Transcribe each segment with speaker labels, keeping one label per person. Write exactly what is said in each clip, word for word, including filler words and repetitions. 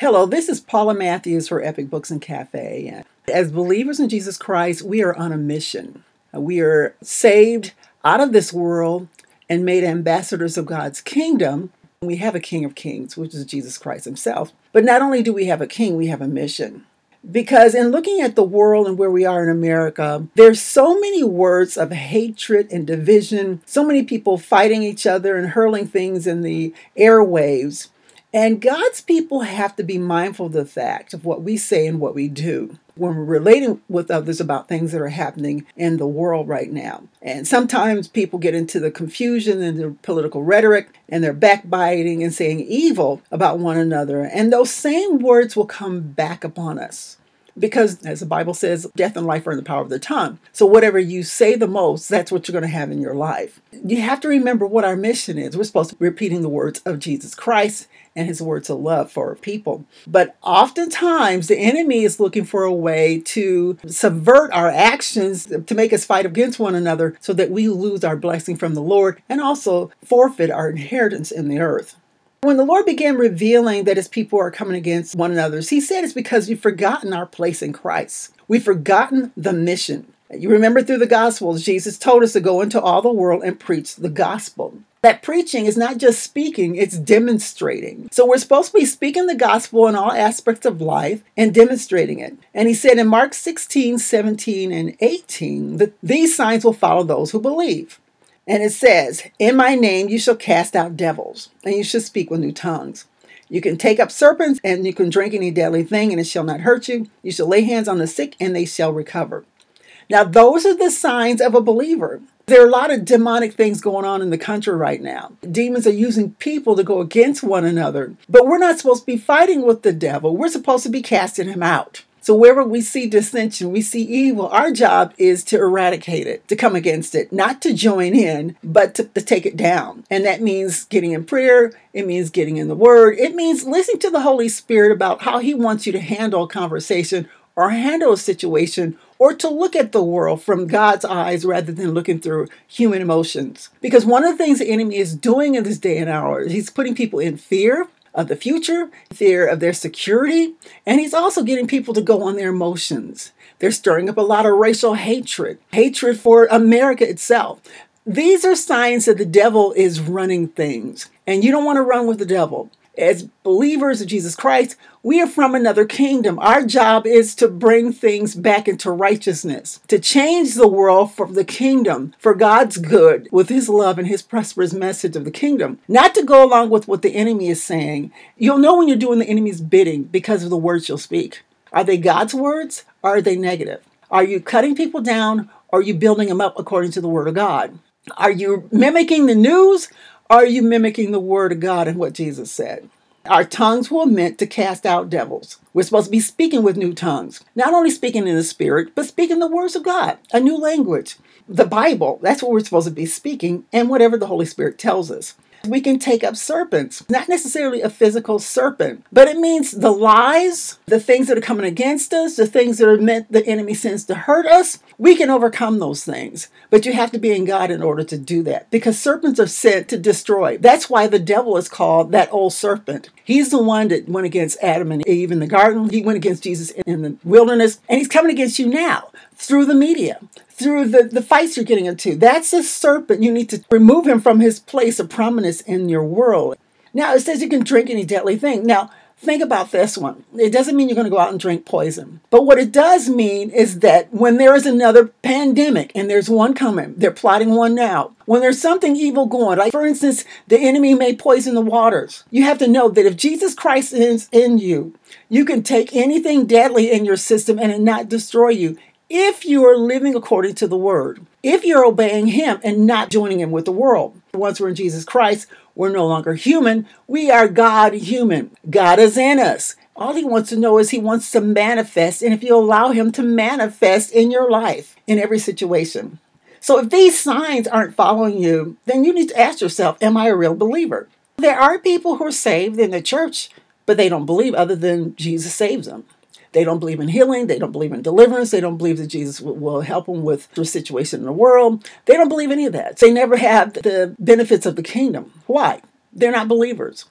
Speaker 1: Hello, this is Paula Matthews for Epic Books and Cafe. And as believers in Jesus Christ, we are on a mission. We are saved out of this world and made ambassadors of God's kingdom. We have a King of Kings, which is Jesus Christ himself. But not only do we have a king, we have a mission. Because in looking at the world and where we are in America, there's so many words of hatred and division, so many people fighting each other and hurling things in the airwaves. And God's people have to be mindful of the fact of what we say and what we do when we're relating with others about things that are happening in the world right now. And sometimes people get into the confusion and the political rhetoric, and they're backbiting and saying evil about one another. And those same words will come back upon us. Because, as the Bible says, death and life are in the power of the tongue. So whatever you say the most, that's what you're going to have in your life. You have to remember what our mission is. We're supposed to be repeating the words of Jesus Christ and his words of love for people. But oftentimes, the enemy is looking for a way to subvert our actions, to make us fight against one another so that we lose our blessing from the Lord and also forfeit our inheritance in the earth. When the Lord began revealing that his people are coming against one another, he said it's because we've forgotten our place in Christ. We've forgotten the mission. You remember through the Gospels, Jesus told us to go into all the world and preach the gospel. That preaching is not just speaking, it's demonstrating. So we're supposed to be speaking the gospel in all aspects of life and demonstrating it. And he said in Mark sixteen, seventeen, and eighteen, that these signs will follow those who believe. And it says, in my name you shall cast out devils, and you shall speak with new tongues. You can take up serpents, and you can drink any deadly thing, and it shall not hurt you. You shall lay hands on the sick, and they shall recover. Now, those are the signs of a believer. There are a lot of demonic things going on in the country right now. Demons are using people to go against one another. But we're not supposed to be fighting with the devil. We're supposed to be casting him out. So wherever we see dissension, we see evil, our job is to eradicate it, to come against it, not to join in, but to, to take it down. And that means getting in prayer. It means getting in the word. It means listening to the Holy Spirit about how he wants you to handle a conversation or handle a situation, or to look at the world from God's eyes rather than looking through human emotions. Because one of the things the enemy is doing in this day and hour, he's putting people in fear of the future, fear of their security, and he's also getting people to go on their emotions. They're stirring up a lot of racial hatred, hatred for America itself. These are signs that the devil is running things, and you don't want to run with the devil. As believers of Jesus Christ, we are from another kingdom. Our job is to bring things back into righteousness, to change the world for the kingdom, for God's good, with his love and his prosperous message of the kingdom. Not to go along with what the enemy is saying. You'll know when you're doing the enemy's bidding because of the words you'll speak. Are they God's words or are they negative? Are you cutting people down or are you building them up according to the word of God? Are you mimicking the news? Are you mimicking the word of God and what Jesus said? Our tongues were meant to cast out devils. We're supposed to be speaking with new tongues. Not only speaking in the spirit, but speaking the words of God, a new language. The Bible, that's what we're supposed to be speaking, and whatever the Holy Spirit tells us. We can take up serpents, not necessarily a physical serpent, but it means the lies, the things that are coming against us, the things that are meant the enemy sends to hurt us. We can overcome those things, but you have to be in God in order to do that, because serpents are sent to destroy. That's why the devil is called that old serpent. He's the one that went against Adam and Eve in the garden. He went against Jesus in the wilderness, and he's coming against you now through the media, through the, the fights you're getting into. That's a serpent. You need to remove him from his place of prominence in your world. Now, it says you can drink any deadly thing. Now, think about this one. It doesn't mean you're going to go out and drink poison. But what it does mean is that when there is another pandemic, and there's one coming, they're plotting one now. When there's something evil going, like for instance, the enemy may poison the waters. You have to know that if Jesus Christ is in you, you can take anything deadly in your system and it not destroy you. If you are living according to the word, if you're obeying him and not joining him with the world. Once we're in Jesus Christ, we're no longer human. We are God human. God is in us. All he wants to know is he wants to manifest. And if you allow him to manifest in your life, in every situation. So if these signs aren't following you, then you need to ask yourself, am I a real believer? There are people who are saved in the church, but they don't believe other than Jesus saves them. They don't believe in healing. They don't believe in deliverance. They don't believe that Jesus will, will help them with the situation in the world. They don't believe any of that. They never have the benefits of the kingdom. Why? They're not believers.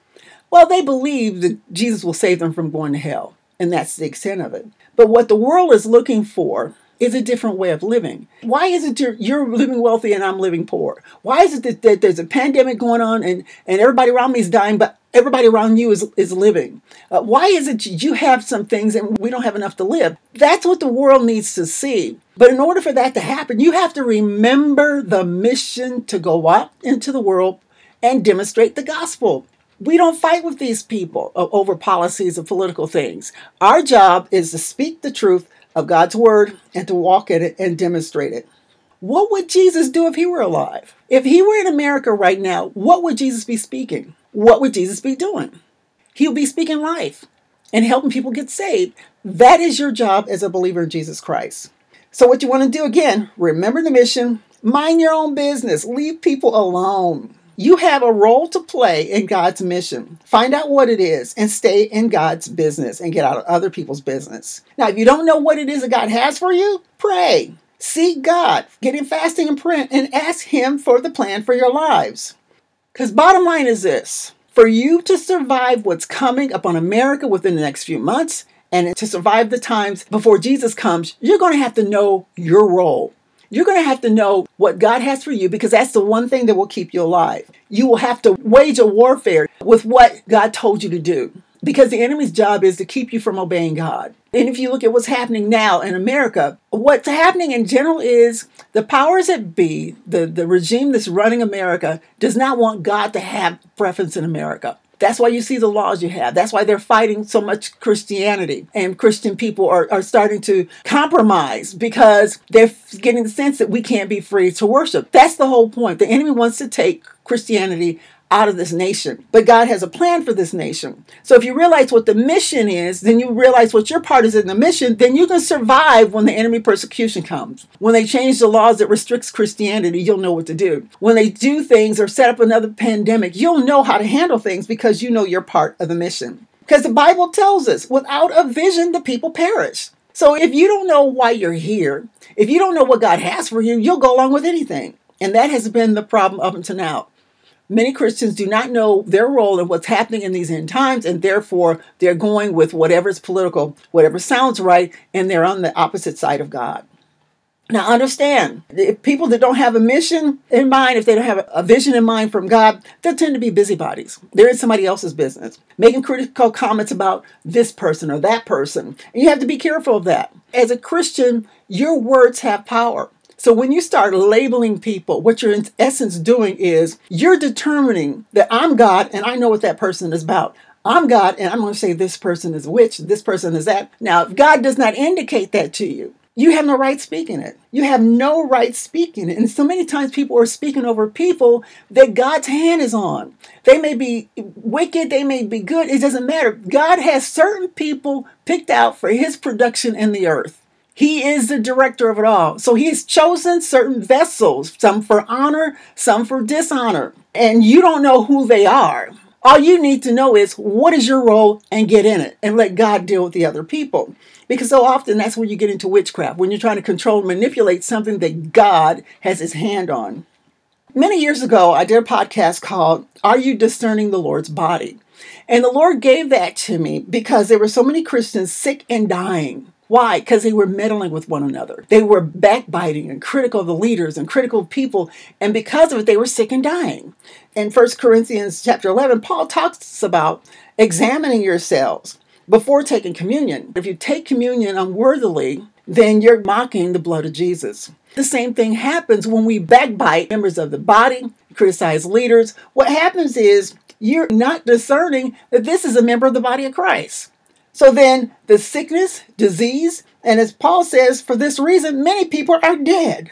Speaker 1: Well, they believe that Jesus will save them from going to hell, and that's the extent of it. But what the world is looking for is a different way of living. Why is it you're, you're living wealthy and I'm living poor? Why is it that, that there's a pandemic going on and, and everybody around me is dying, but everybody around you is, is living? Uh, why is it you have some things and we don't have enough to live? That's what the world needs to see. But in order for that to happen, you have to remember the mission to go out into the world and demonstrate the gospel. We don't fight with these people over policies of political things. Our job is to speak the truth of God's word and to walk in it and demonstrate it. What would Jesus do if he were alive? If he were in America right now, what would Jesus be speaking? What would Jesus be doing? He would be speaking life and helping people get saved. That is your job as a believer in Jesus Christ. So what you want to do, again, remember the mission, mind your own business, leave people alone. You have a role to play in God's mission. Find out what it is and stay in God's business and get out of other people's business. Now, if you don't know what it is that God has for you, pray. Seek God. Get in fasting and prayer and ask him for the plan for your lives. Because bottom line is this. For you to survive what's coming upon America within the next few months and to survive the times before Jesus comes, you're going to have to know your role. You're going to have to know what God has for you because that's the one thing that will keep you alive. You will have to wage a warfare with what God told you to do because the enemy's job is to keep you from obeying God. And if you look at what's happening now in America, what's happening in general is the powers that be, the, the regime that's running America, does not want God to have preference in America. That's why you see the laws you have. That's why they're fighting so much Christianity. And Christian people are, are starting to compromise because they're getting the sense that we can't be free to worship. That's the whole point. The enemy wants to take Christianity out of this nation. But God has a plan for this nation. So if you realize what the mission is, then you realize what your part is in the mission, then you can survive when the enemy persecution comes. When they change the laws that restricts Christianity, you'll know what to do. When they do things or set up another pandemic, you'll know how to handle things because you know you're part of the mission. Because the Bible tells us, without a vision, the people perish. So if you don't know why you're here, if you don't know what God has for you, you'll go along with anything. And that has been the problem up until now. Many Christians do not know their role in what's happening in these end times, and therefore they're going with whatever's political, whatever sounds right, and they're on the opposite side of God. Now understand, if people that don't have a mission in mind, if they don't have a vision in mind from God, they tend to be busybodies. They're in somebody else's business, making critical comments about this person or that person. And you have to be careful of that. As a Christian, your words have power. So when you start labeling people, what you're in essence doing is you're determining that I'm God and I know what that person is about. I'm God and I'm going to say this person is a witch, this person is that. Now, if God does not indicate that to you, you have no right speaking it. You have no right speaking it. And so many times people are speaking over people that God's hand is on. They may be wicked, they may be good, it doesn't matter. God has certain people picked out for his production in the earth. He is the director of it all. So he's chosen certain vessels, some for honor, some for dishonor. And you don't know who they are. All you need to know is what is your role and get in it and let God deal with the other people. Because so often that's where you get into witchcraft, when you're trying to control and manipulate something that God has his hand on. Many years ago, I did a podcast called, Are You Discerning the Lord's Body? And the Lord gave that to me because there were so many Christians sick and dying. Why? Because they were meddling with one another. They were backbiting and critical of the leaders and critical of people. And because of it, they were sick and dying. In First Corinthians chapter eleven, Paul talks about examining yourselves before taking communion. If you take communion unworthily, then you're mocking the blood of Jesus. The same thing happens when we backbite members of the body, criticize leaders. What happens is you're not discerning that this is a member of the body of Christ. So then the sickness, disease, and as Paul says, for this reason, many people are dead.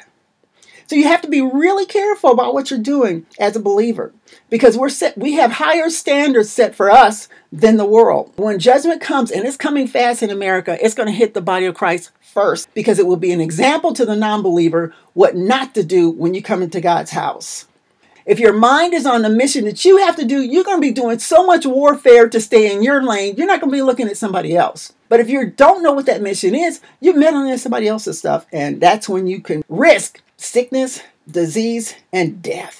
Speaker 1: So you have to be really careful about what you're doing as a believer because we're set, we have higher standards set for us than the world. When judgment comes, and it's coming fast in America, it's going to hit the body of Christ first because it will be an example to the non-believer what not to do when you come into God's house. If your mind is on the mission that you have to do, you're going to be doing so much warfare to stay in your lane. You're not going to be looking at somebody else. But if you don't know what that mission is, you're meddling in somebody else's stuff. And that's when you can risk sickness, disease, and death.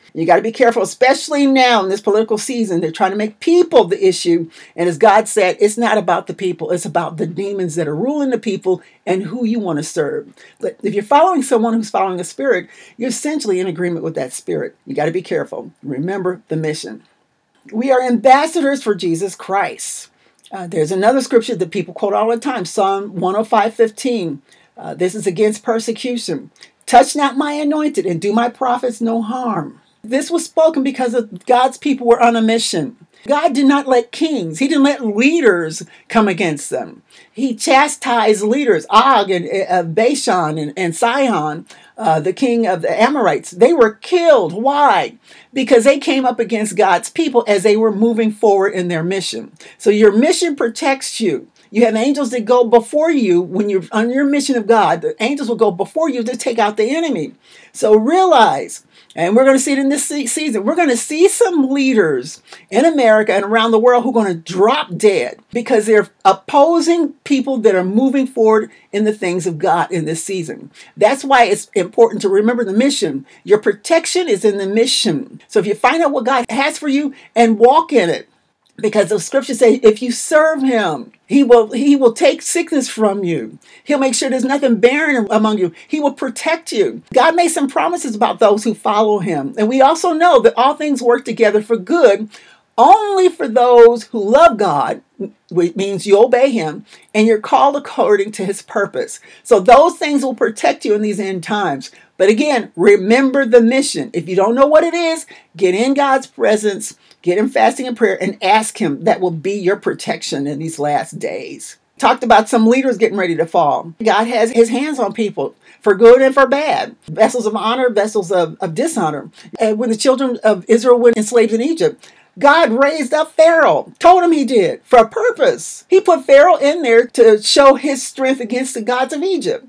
Speaker 1: You got to be careful, especially now in this political season. They're trying to make people the issue. And as God said, it's not about the people. It's about the demons that are ruling the people and who you want to serve. But if you're following someone who's following a spirit, you're essentially in agreement with that spirit. You got to be careful. Remember the mission. We are ambassadors for Jesus Christ. Uh, there's another scripture that people quote all the time, Psalm one oh five fifteen. Uh, this is against persecution. Touch not my anointed and do my prophets no harm. This was spoken because of God's people were on a mission. God did not let kings, he didn't let leaders come against them. He chastised leaders, Og and uh, Bashan and, and Sihon, uh, the king of the Amorites. They were killed. Why? Because they came up against God's people as they were moving forward in their mission. So your mission protects you. You have angels that go before you when you're on your mission of God. The angels will go before you to take out the enemy. So realize, and we're going to see it in this season, we're going to see some leaders in America and around the world who are going to drop dead because they're opposing people that are moving forward in the things of God in this season. That's why it's important to remember the mission. Your protection is in the mission. So if you find out what God has for you and walk in it, because the scriptures say, if you serve him, he will he will take sickness from you. He'll make sure there's nothing barren among you. He will protect you. God made some promises about those who follow him. And we also know that all things work together for good only for those who love God, which means you obey him, and you're called according to his purpose. So those things will protect you in these end times. But again, remember the mission. If you don't know what it is, get in God's presence, get in fasting and prayer, and ask him. That will be your protection in these last days. Talked about some leaders getting ready to fall. God has his hands on people for good and for bad. Vessels of honor, vessels of, of dishonor. And when the children of Israel were enslaved in Egypt, God raised up Pharaoh, told him he did, for a purpose. He put Pharaoh in there to show his strength against the gods of Egypt.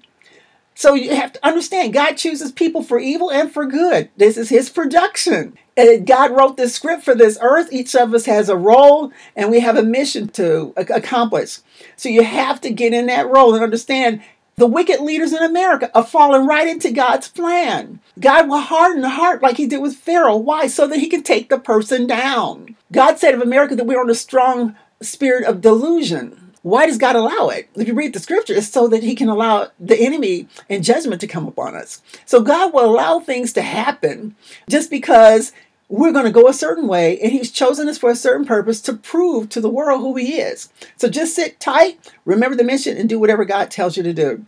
Speaker 1: So you have to understand, God chooses people for evil and for good. This is his production. And God wrote this script for this earth. Each of us has a role and we have a mission to accomplish. So you have to get in that role and understand the wicked leaders in America are falling right into God's plan. God will harden the heart like he did with Pharaoh. Why? So that he can take the person down. God said of America that we're on a strong spirit of delusion. Why does God allow it? If you read the scripture, it's so that he can allow the enemy and judgment to come upon us. So God will allow things to happen just because we're going to go a certain way, and he's chosen us for a certain purpose to prove to the world who he is. So just sit tight, remember the mission, and do whatever God tells you to do.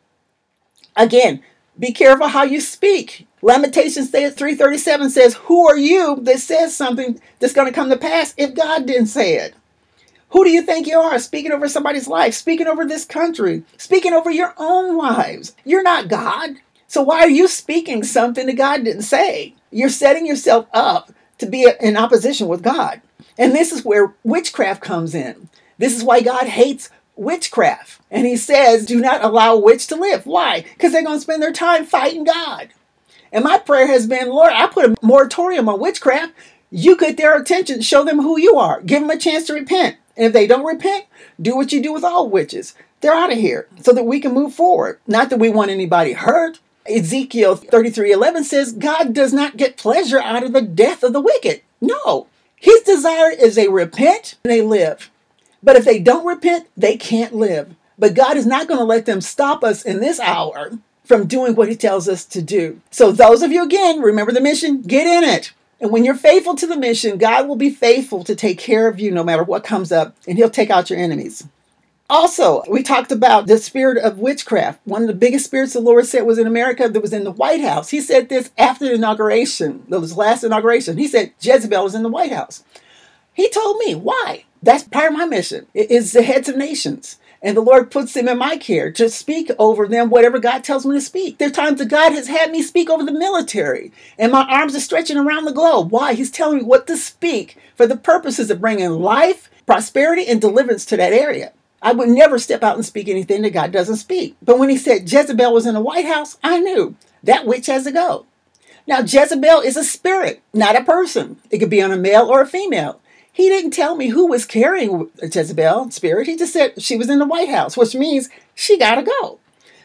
Speaker 1: Again, be careful how you speak. Lamentations three thirty-seven says, who are you that says something that's going to come to pass if God didn't say it? Who do you think you are, speaking over somebody's life, speaking over this country, speaking over your own lives? You're not God. So why are you speaking something that God didn't say? You're setting yourself up to be in opposition with God. And this is where witchcraft comes in. This is why God hates witchcraft. And he says, do not allow a witch to live. Why? Because they're going to spend their time fighting God. And my prayer has been, Lord, I put a moratorium on witchcraft. You get their attention, show them who you are, give them a chance to repent. And if they don't repent, do what you do with all witches. They're out of here so that we can move forward. Not that we want anybody hurt. Ezekiel thirty-three eleven says God does not get pleasure out of the death of the wicked. No, his desire is they repent and they live. But if they don't repent, they can't live. But God is not going to let them stop us in this hour from doing what he tells us to do. So those of you, again, remember the mission, get in it. And when you're faithful to the mission, God will be faithful to take care of you no matter what comes up, and he'll take out your enemies. Also, we talked about the spirit of witchcraft. One of the biggest spirits the Lord said was in America that was in the White House. He said this after the inauguration, the last inauguration. He said Jezebel was in the White House. He told me, why? That's part of my mission. It is the heads of nations. And the Lord puts them in my care to speak over them whatever God tells me to speak. There are times that God has had me speak over the military, and my arms are stretching around the globe. Why? He's telling me what to speak for the purposes of bringing life, prosperity, and deliverance to that area. I would never step out and speak anything that God doesn't speak. But when he said Jezebel was in the White House, I knew that witch has to go. Now, Jezebel is a spirit, not a person. It could be on a male or a female. He didn't tell me who was carrying Jezebel spirit. He just said she was in the White House, which means she got to go.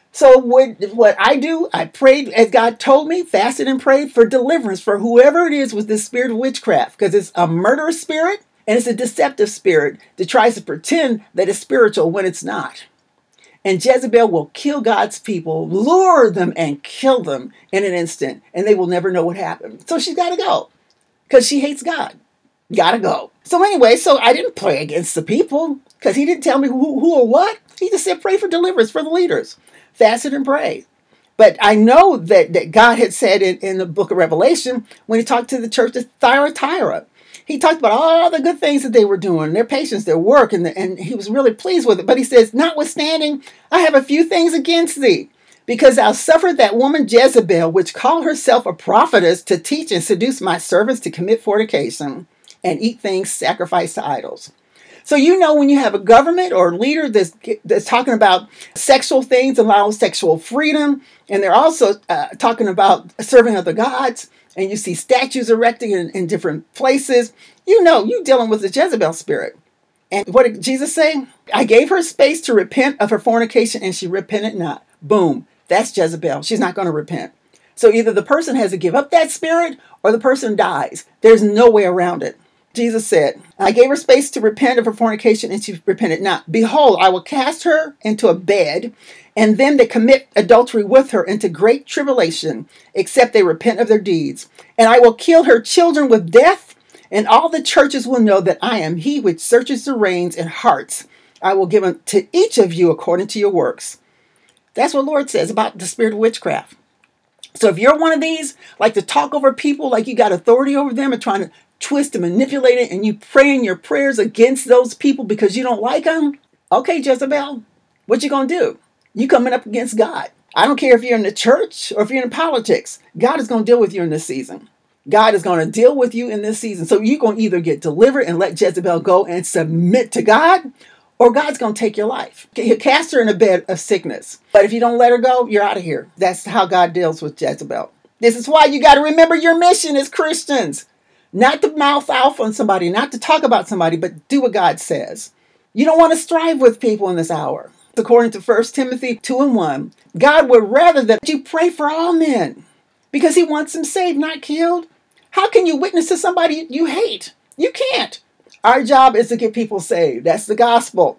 Speaker 1: So what, what I do, I prayed as God told me, fasted and prayed for deliverance for whoever it is with this spirit of witchcraft, because it's a murderous spirit and it's a deceptive spirit that tries to pretend that it's spiritual when it's not. And Jezebel will kill God's people, lure them and kill them in an instant, and they will never know what happened. So she's got to go because she hates God. Gotta go. So anyway, so I didn't pray against the people because he didn't tell me who, who or what. He just said pray for deliverance for the leaders. Fasted and pray. But I know that, that God had said in, in the book of Revelation, when he talked to the church of Thyatira, he talked about all the good things that they were doing, their patience, their work, and, the, and he was really pleased with it. But he says, notwithstanding, I have a few things against thee, because thou suffered that woman Jezebel, which called herself a prophetess, to teach and seduce my servants to commit fornication and eat things sacrificed to idols. So you know when you have a government or a leader that's, that's talking about sexual things, allowing sexual freedom, and they're also uh, talking about serving other gods, and you see statues erected in, in different places, you know you're dealing with the Jezebel spirit. And what did Jesus say? I gave her space to repent of her fornication, and she repented not. Boom. That's Jezebel. She's not going to repent. So either the person has to give up that spirit or the person dies. There's no way around it. Jesus said, I gave her space to repent of her fornication, and she repented not. Behold, I will cast her into a bed, and them that commit adultery with her into great tribulation, except they repent of their deeds. And I will kill her children with death, and all the churches will know that I am he which searches the reins and hearts. I will give unto each of you according to your works. That's what the Lord says about the spirit of witchcraft. So if you're one of these, like to talk over people, like you got authority over them and trying to twist and manipulate it, and you praying your prayers against those people because you don't like them, okay, Jezebel, what you gonna do? You coming up against God. I don't care if you're in the church or if you're in politics. God is going to deal with you in this season. God is going to deal with you in this season. So you're going to either get delivered and let Jezebel go and submit to God, or God's going to take your life. He'll cast her in a bed of sickness. But if you don't let her go, you're out of here. That's how God deals with Jezebel. This is why you got to remember your mission as Christians. Not to mouth off on somebody, not to talk about somebody, but do what God says. You don't want to strive with people in this hour. According to First Timothy two and one, God would rather that you pray for all men because he wants them saved, not killed. How can you witness to somebody you hate? You can't. Our job is to get people saved. That's the gospel.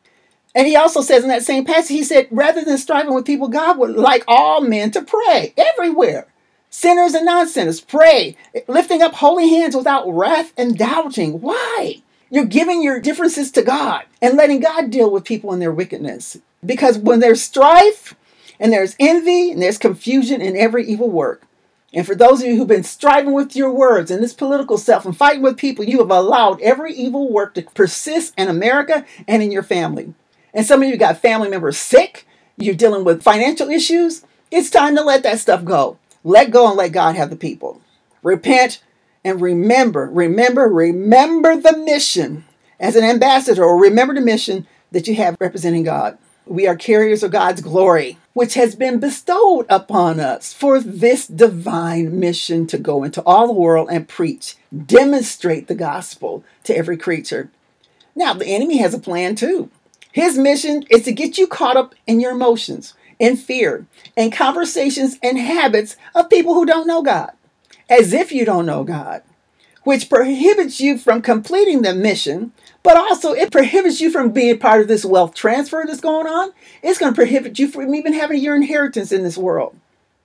Speaker 1: And he also says in that same passage, he said, rather than striving with people, God would like all men to pray everywhere. Sinners and non-sinners, pray, lifting up holy hands without wrath and doubting. Why? You're giving your differences to God and letting God deal with people in their wickedness. Because when there's strife and there's envy and there's confusion in every evil work. And for those of you who've been striving with your words and this political self and fighting with people, you have allowed every evil work to persist in America and in your family. And some of you got family members sick. You're dealing with financial issues. It's time to let that stuff go. Let go and let God have the people. Repent. And remember, remember, remember the mission as an ambassador, or remember the mission that you have representing God. We are carriers of God's glory, which has been bestowed upon us for this divine mission to go into all the world and preach, demonstrate the gospel to every creature. Now, the enemy has a plan too. His mission is to get you caught up in your emotions, in fear, in conversations and habits of people who don't know God. As if you don't know God, which prohibits you from completing the mission, but also it prohibits you from being part of this wealth transfer that's going on. It's going to prohibit you from even having your inheritance in this world.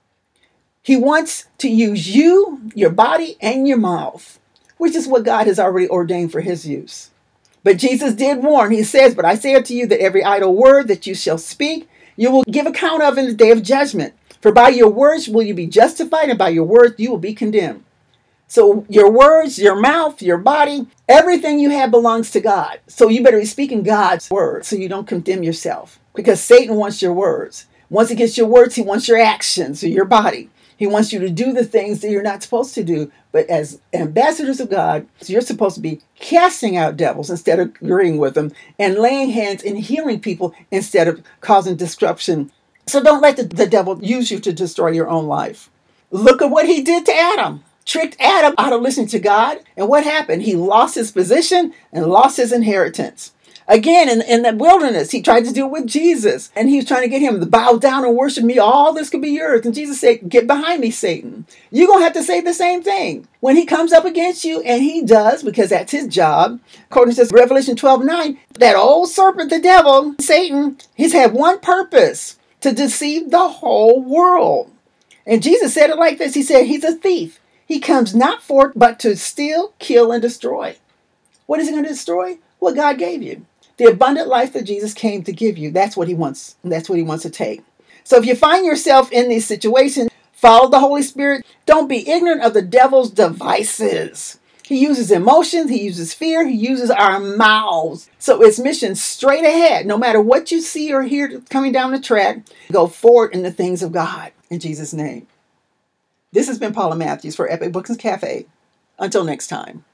Speaker 1: He wants to use you, your body, and your mouth, which is what God has already ordained for his use. But Jesus did warn. He says, but I say unto you that every idle word that you shall speak, you will give account of in the day of judgment. For by your words will you be justified, and by your words you will be condemned. So your words, your mouth, your body, everything you have belongs to God. So you better be speaking God's words so you don't condemn yourself. Because Satan wants your words. Once he gets your words, he wants your actions or your body. He wants you to do the things that you're not supposed to do. But as ambassadors of God, you're supposed to be casting out devils instead of agreeing with them, and laying hands and healing people instead of causing disruption. So don't let the, the devil use you to destroy your own life. Look at what he did to Adam. Tricked Adam out of listening to God. And what happened? He lost his position and lost his inheritance. Again, in, in the wilderness, he tried to do it with Jesus. And he was trying to get him to bow down and worship me. All this could be yours. And Jesus said, get behind me, Satan. You're going to have to say the same thing. When he comes up against you, and he does, because that's his job. According to Revelation twelve nine, that old serpent, the devil, Satan, he's had one purpose: to deceive the whole world. And Jesus said it like this. He said, he's a thief. He comes not forth but to steal, kill, and destroy. What is he going to destroy? What God gave you. The abundant life that Jesus came to give you. That's what he wants. That's what he wants to take. So if you find yourself in these situations, follow the Holy Spirit. Don't be ignorant of the devil's devices. He uses emotions. He uses fear. He uses our mouths. So it's mission straight ahead. No matter what you see or hear coming down the track, go forward in the things of God. In Jesus' name. This has been Paula Matthews for Epic Books and Cafe. Until next time.